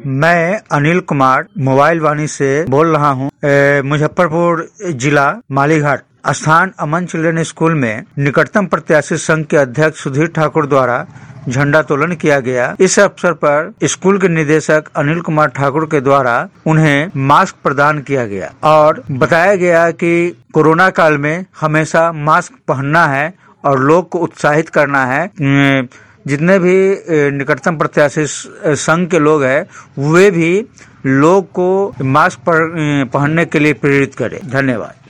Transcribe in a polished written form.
मैं अनिल कुमार मोबाइल वाणी से बोल रहा हूँ। मुजफ्फरपुर जिला मालीघाट स्थान अमन चिल्ड्रन स्कूल में निकटतम प्रत्याशी संघ के अध्यक्ष सुधीर ठाकुर द्वारा झंडोत्तोलन किया गया। इस अवसर पर स्कूल के निदेशक अनिल कुमार ठाकुर के द्वारा उन्हें मास्क प्रदान किया गया और बताया गया कि कोरोना काल में हमेशा मास्क पहनना है और लोग को उत्साहित करना है। जितने भी निकटतम प्रत्याशी संघ के लोग हैं वे भी लोग को मास्क पहनने के लिए प्रेरित करें। धन्यवाद।